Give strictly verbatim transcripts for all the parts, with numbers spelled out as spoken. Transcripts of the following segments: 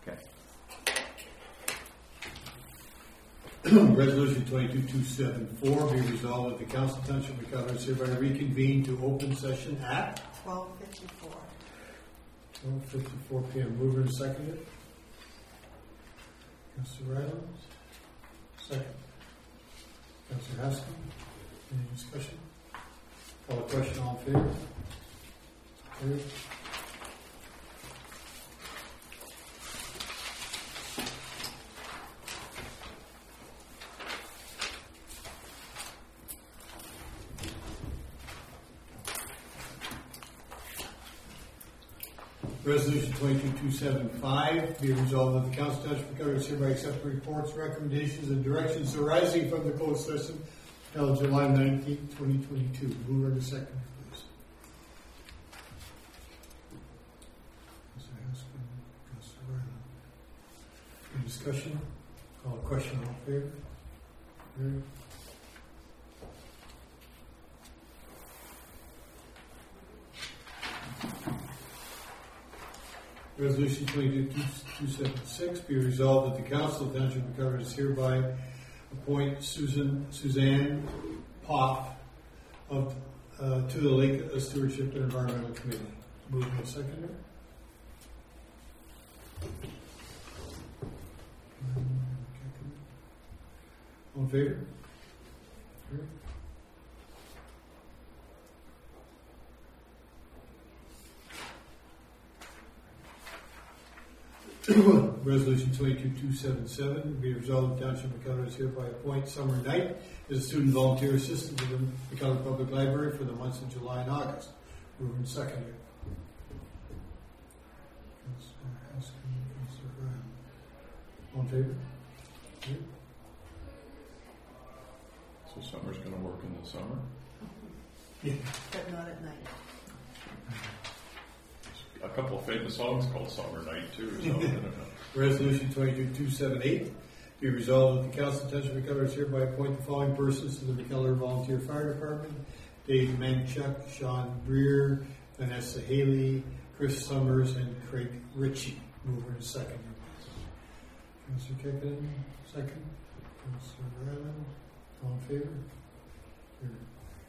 Okay. Resolution twenty-two two seven four be resolved that the Council of Township of McKellar is hereby reconvene to open session at twelve fifty-four. twelve fifty-four p m Mover and seconded. Councilor Rylands. Second. Councilor Haskell. Any discussion? Call a question, all in favor? Carried. Resolution twenty-two two seven five be resolved that the Council of Township of McKellar is hereby accept the reports, recommendations, and directions arising from the closed session held July nineteenth, twenty twenty-two. Mover and second, please. Councilor Haskell, Councilor Ryland. Any discussion? Call a question, all in favor? Carried. Resolution twenty-two two seven six be resolved that the Council of Township of McKellar is hereby appoint Susan Suzanne Poff of uh, to the Lake Stewardship and Environmental Committee. Moving and seconder. All in favor? Carried. Resolution twenty-two two seven seven be resolved the Township of McKellar is hereby appoint Summer Knight as a student volunteer assistant to the McKellar Public Library for the months of July and August. Moving and seconded. Councilor Haskell, Councilor Ryan. All in favor? Okay. So Summer's going to work in the summer? Yeah. But not at night. A couple of famous songs called Summer Night too. So I don't know. Resolution twenty-two two seven eight be resolved that the Council of Township of McKellar is hereby appoint the following persons to the McKellar Volunteer Fire Department: Dave Manchuk, Sean Breer, Vanessa Haley, Chris Summers, and Craig Ritchie. Mover and second. Councilor Kevin, second. Councilor Ryland, all in favor? Carried.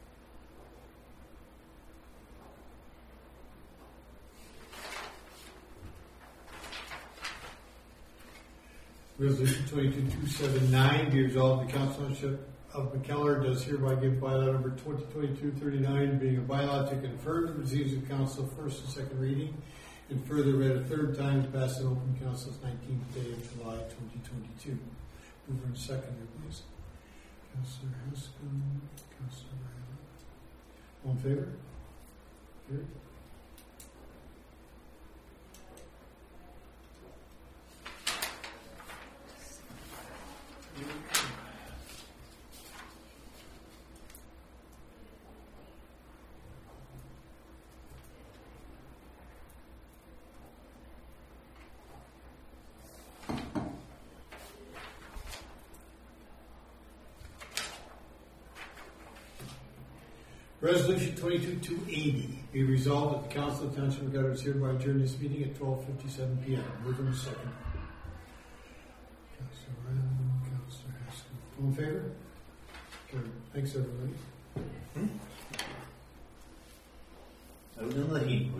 Resolution twenty-two two seven nine be resolved the Council of McKellar does hereby give bylaw number twenty twenty-two thirty-nine, being a bylaw to confirm the proceedings of council first and second reading, and further read a third time to pass an open council's nineteenth day of July twenty twenty-two. Mover and seconder, please. Councilor Haskell, Councilor Ryland. All in favor? Carried. Resolution twenty-two two eighty be resolved that the Council of Township of McKellar is hereby adjourn this meeting at twelve fifty-seven p m Moving to second. Councilor Ryan, Councilor Haskell. All in favor? Carried. Thanks, everybody. Out in the heat, we